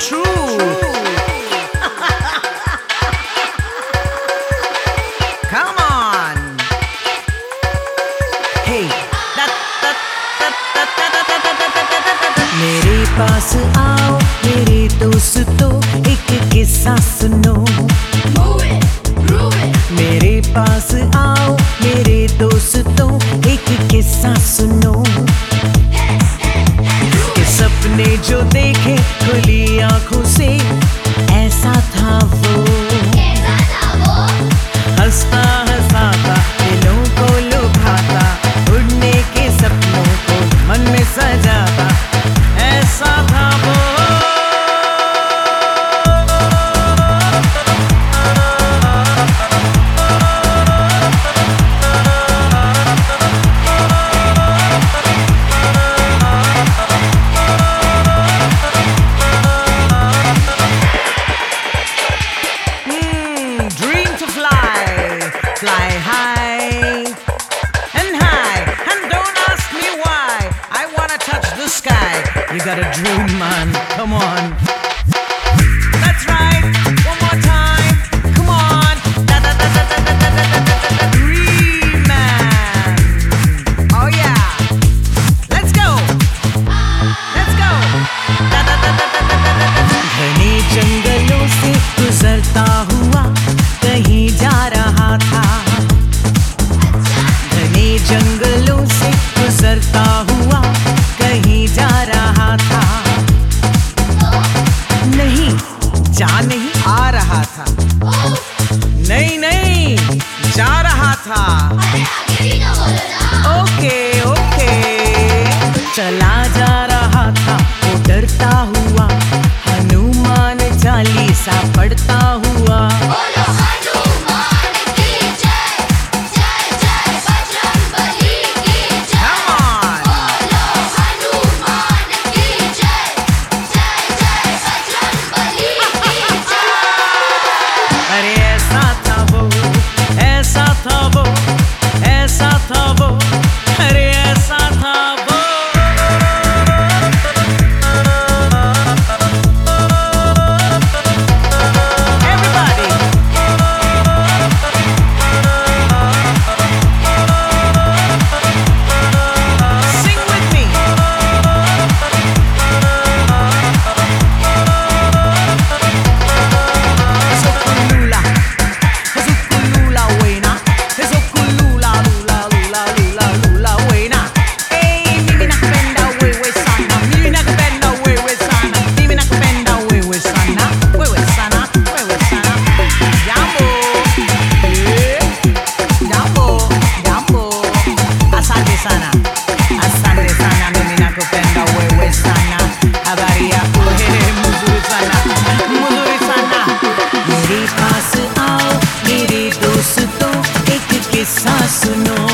true. Come on. Hey. मेरे पास आओ मेरे दोस्तों, एक किस्सा सुनो। मेरे पास आओ मेरे दोस्तों, एक किस्सा सुनो। कि सपने जो देखे खुली आंखों से, ऐसा था वो। हंसता हंसाता दिलों को लुभाता, उड़ने के सपनों को मन में सजाता, ऐसा था वो। Fly high and high, and don't ask me why. I wanna touch the sky. You got a dream, man, come on. That's right, one more time, come on. Dream man, oh yeah. Let's go, let's go. घने जंगलों से गुजरता हुआ कहीं जा रहा था। घने जंगलों से गुजरता हुआ कहीं जा रहा था। नहीं, जा नहीं, आ रहा था। नहीं नहीं, जा रहा था। ओके ओके, चला जा रहा था वो डरता हुआ, हनुमान चालीसा पढ़ता हुआ। मेरे पास आओ मेरे दोस्तों, एक किस्सा सुनो।